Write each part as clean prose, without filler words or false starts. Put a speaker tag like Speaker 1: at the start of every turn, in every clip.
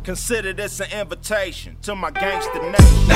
Speaker 1: Consider this an invitation to my gangster nation.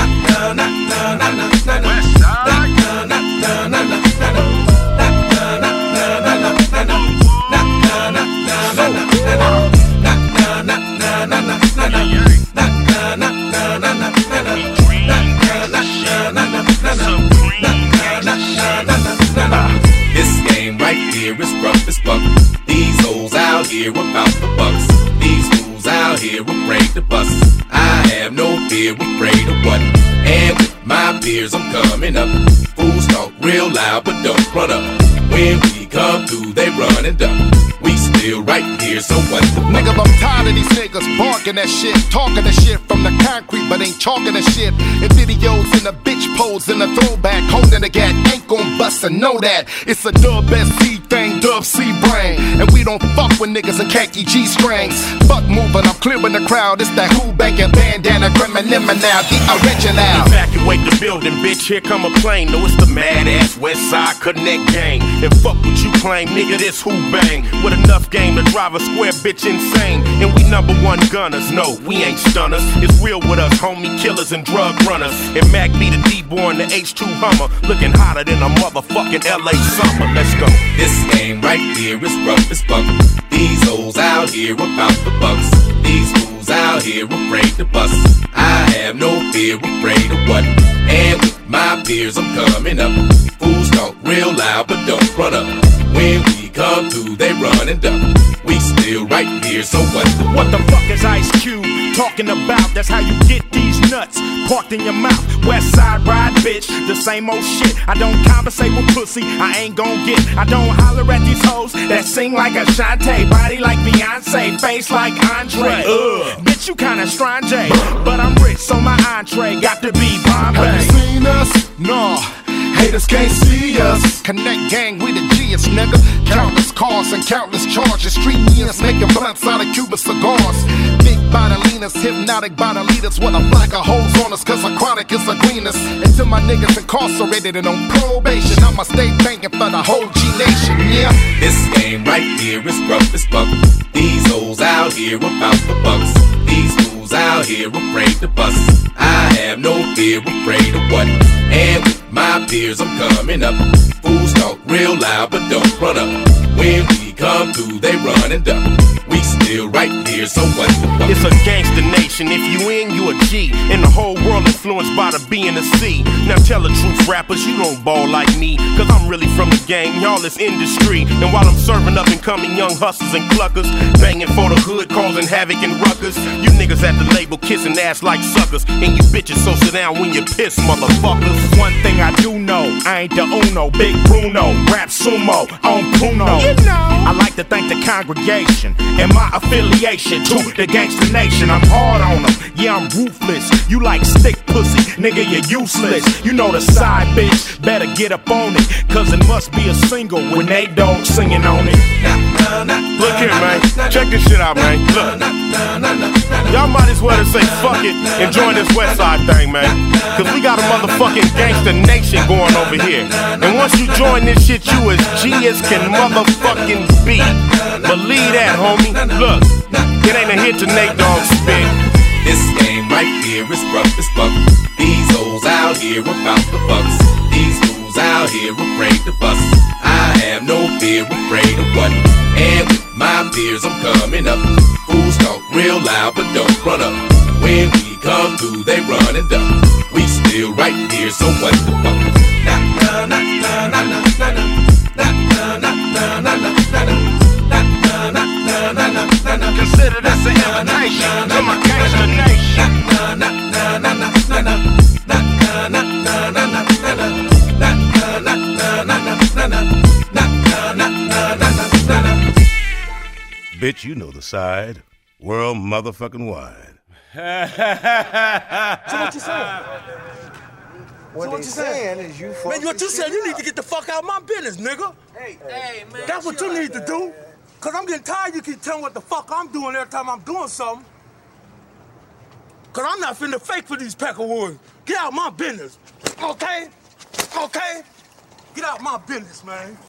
Speaker 2: This game right here is rough as fuck. These hoes out here about the bucks. These fools out here afraid to bust. I have no fear, afraid of what? And with my peers I'm coming up. Fools talk real loud but don't run up. When we come through they run and duck. We still right here, so what the fuck?
Speaker 3: Nigga, I'm tired of these niggas barking that shit, talking that shit from the concrete, but ain't talking that shit. In videos in the bitch pose in the throwback, holding the gat, ain't gon' bust and know that. It's a dub SC thing, dub C brain, and we don't fuck with niggas in khaki G strings. Fuck moving, I'm clearing the crowd. It's that who banking bandana, criminal now, the original.
Speaker 4: Evacuate the building, bitch. Here come a plane. No, it's the mad ass West Side Connect gang. And fuck what you claim, nigga. This who bang with enough game to drive a square bitch insane. And we number one gunners. No, we ain't stunners. It's real with us, homie killers and drug runners. And Mac be the D-boy in the H2 Hummer, looking hotter than a motherfucking LA summer. Let's go.
Speaker 2: This game right here is rough as fuck. These hoes out here about the bucks. These fools out here afraid to bust. I have no fear, afraid of what? And with my peers I'm coming up. Fools talk real loud but don't run up. When we come through they run and duck. We still right here, so what the fuck?
Speaker 1: What the fuck is Ice Cube talking about? That's how you get these nuts parked in your mouth. West Side ride, bitch, the same old shit. I don't conversate with pussy, I ain't gon' get. I don't holler at these hoes that sing like Ashanti, body like Beyonce, face like Andre. Bitch, you kinda strange, but I'm rich, so my entree got to be Bombay.
Speaker 3: Have you seen us? No. Haters can't see us. Connect gang, we the G's, nigga. Countless cars and countless charges. Street means making blunts out of Cuban cigars. Big bodilinas, hypnotic bodilitas with a flock of hoes on us, cause our chronic is the greenest. And to my niggas incarcerated and on probation, I'ma stay banking for the whole G Nation, yeah.
Speaker 2: This game right here is rough as fuck. These hoes out here about the bucks. These fools out here afraid to bust. I have no fear, afraid of what? And with my peers I'm coming up. Fools talk real loud but don't run up. When we come through they run and duck. We still right here, so what the fuck?
Speaker 4: It's a gangster nation. If you in, you a G. And the whole world influenced by the B and the C. Now tell the truth, rappers, you don't ball like me. Cause I'm really from the game, y'all is industry. And while I'm serving up and coming young hustlers and cluckers, banging for the hood, causing havoc and ruckus, you niggas at the label kissing ass like suckers. And you bitches so sit down when you piss, motherfuckers.
Speaker 1: One thing I do know, I ain't the Uno, Big Bruno, rap sumo, on Puno. You know. I like to thank the congregation and my affiliation to the gangster nation. I'm hard on them, yeah, I'm ruthless. You like stick pussy, nigga, you're useless. You know the side bitch, better get up on it, cause it must be a single when they don't singing on it.
Speaker 4: Look here, man, check this shit out, man. Look, y'all might as well just say fuck it and join this West Side thing, man. Cause we got a motherfucking gangster nation going over here. And once you join this shit, you as G as can motherfucking be. Believe that, homie. Look, it ain't a hit to Nate Dogg spit.
Speaker 2: This game right here is rough as fuck. These hoes out here about the bucks. These fools out here afraid to bust. I have no fear, afraid of what? And with my peers I'm coming up. Fools talk real loud but don't run up. When we come through they run and duck. We still right here, so what the fuck?
Speaker 1: Consider this an invitation to my gangster nation.
Speaker 4: Bitch, you know the side. World motherfucking wide.
Speaker 5: So what you saying?
Speaker 6: What they saying is you fuck.
Speaker 5: Man, what you saying? You need to get the fuck out of my business, nigga.
Speaker 6: Hey,
Speaker 5: man. That's what you need to do. Cause I'm getting tired you keep telling what the fuck I'm doing every time I'm doing something. Cause I'm not finna fake for these Peckerwoods. Get out of my business. Okay? Okay? Get out of my business, man.